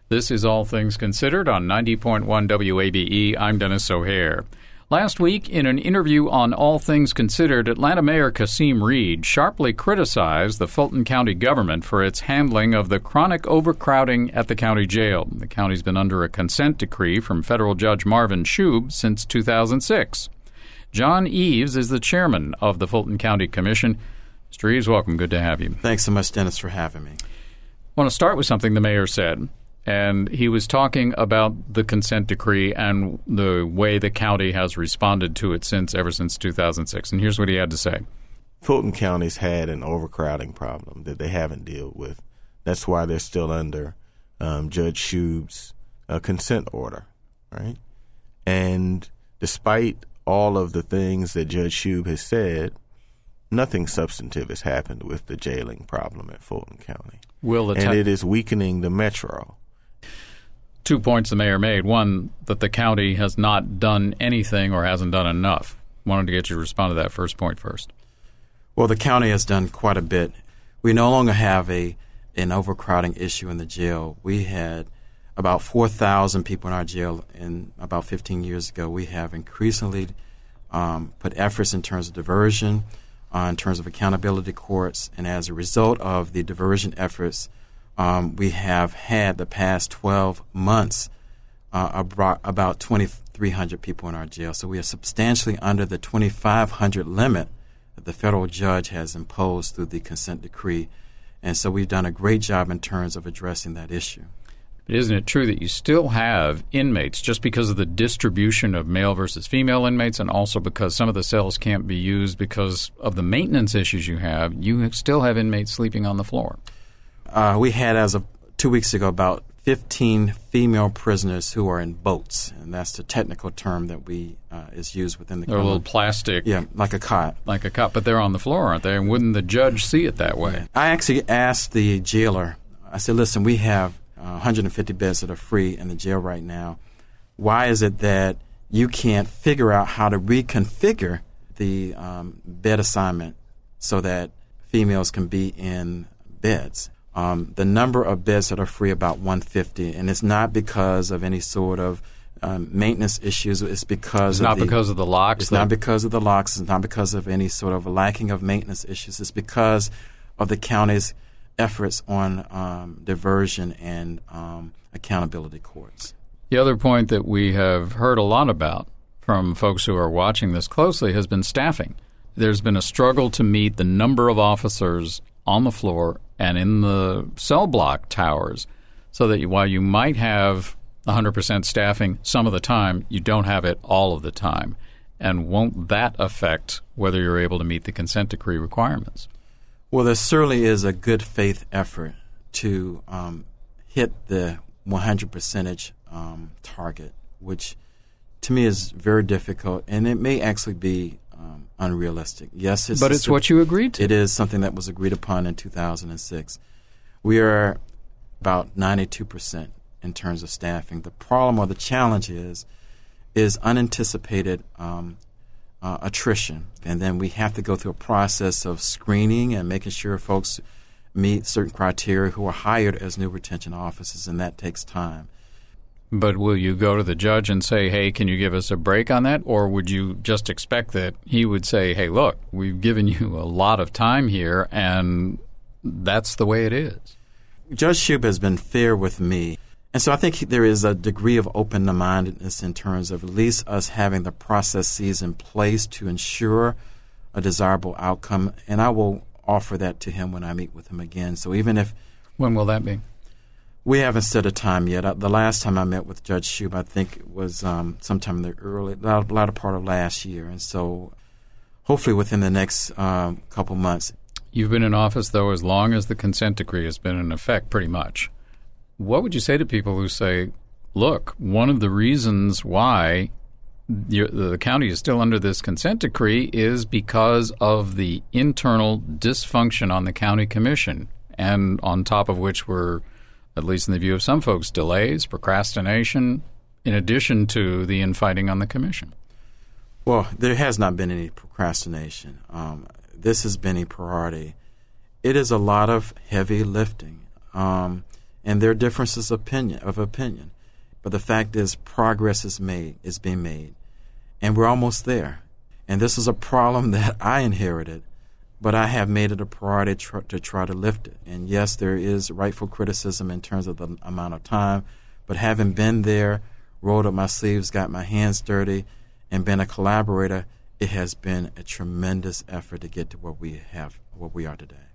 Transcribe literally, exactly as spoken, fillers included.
This is All Things Considered on ninety point one W A B E. I'm Dennis O'Hare. Last week, in an interview on All Things Considered, Atlanta Mayor Kasim Reed sharply criticized the Fulton County government for its handling of the chronic overcrowding at the county jail. The county's been under a consent decree from federal Judge Marvin Shube since two thousand six. John Eves is the chairman of the Fulton County Commission. Mister Eves, welcome. Good to have you. Thanks so much, Dennis, for having me. I want to start with something the mayor said. And he was talking about the consent decree and the way the county has responded to it since ever since two thousand six. And here's what he had to say. Fulton County's had an overcrowding problem that they haven't dealt with. That's why they're still under um, Judge Shube's uh, consent order, right? And despite all of the things that Judge Shube has said, nothing substantive has happened with the jailing problem at Fulton County. Will the and te- it is weakening the metro. Two points the mayor made. One, that the county has not done anything or hasn't done enough. Wanted to get you to respond to that first point first. Well, the county has done quite a bit. We no longer have a an overcrowding issue in the jail. We had about four thousand people in our jail in about fifteen years ago. We have increasingly um, put efforts in terms of diversion, uh, in terms of accountability courts, and as a result of the diversion efforts, Um, we have had the past twelve months uh, about, about twenty-three hundred people in our jail. So we are substantially under the twenty-five hundred limit that the federal judge has imposed through the consent decree. And so we've done a great job in terms of addressing that issue. But isn't it true that you still have inmates just because of the distribution of male versus female inmates and also because some of the cells can't be used because of the maintenance issues you have, you still have inmates sleeping on the floor? Uh, we had, as of two weeks ago, about fifteen female prisoners who are in boats, and that's the technical term that we uh, is used within the. They're a little plastic, yeah, like a cot, like a cot, but they're on the floor, aren't they? And wouldn't the judge see it that way? I actually asked the jailer. I said, "Listen, we have uh, one hundred fifty beds that are free in the jail right now. Why is it that you can't figure out how to reconfigure the um, bed assignment so that females can be in beds?" Um, the number of beds that are free about one hundred fifty, and it's not because of any sort of um, maintenance issues. It's because it's of not the, because of the locks. It's not because of the locks. It's not because of any sort of lacking of maintenance issues. It's because of the county's efforts on um, diversion and um, accountability courts. The other point that we have heard a lot about from folks who are watching this closely has been staffing. There's been a struggle to meet the number of officers on the floor and in the cell block towers so that you, while you might have one hundred percent staffing some of the time, you don't have it all of the time. And won't that affect whether you're able to meet the consent decree requirements? Well, there certainly is a good faith effort to um, hit the one hundred percentage um, target, which to me is very difficult, and it may actually be Um, unrealistic. Yes, it's but it's what you agreed to. It is something that was agreed upon in two thousand six. We are about ninety-two percent in terms of staffing. The problem or the challenge is is unanticipated um, uh, attrition, and then we have to go through a process of screening and making sure folks meet certain criteria who are hired as new retention officers, and that takes time. But will you go to the judge and say, hey, can you give us a break on that? Or would you just expect that he would say, hey, look, we've given you a lot of time here, and that's the way it is? Judge Shube has been fair with me. And so I think there is a degree of open-mindedness in terms of at least us having the processes in place to ensure a desirable outcome. And I will offer that to him when I meet with him again. So even if... When will that be? We haven't set a time yet. The last time I met with Judge Shube, I think it was um, sometime in the early, latter part of last year. And so hopefully within the next um, couple months. You've been in office, though, as long as the consent decree has been in effect, pretty much. What would you say to people who say, look, one of the reasons why the county is still under this consent decree is because of the internal dysfunction on the county commission, and on top of which were, at least in the view of some folks, delays, procrastination, in addition to the infighting on the commission? Well, there has not been any procrastination. Um, this has been a priority. It is a lot of heavy lifting. Um, and there are differences of opinion, of opinion. But the fact is, progress is made, is being made, and we're almost there. And this is a problem that I inherited, but I have made it a priority to try, to try to lift it. And yes, there is rightful criticism in terms of the amount of time, but having been there, rolled up my sleeves, got my hands dirty, and been a collaborator, it has been a tremendous effort to get to where we have, where we are today.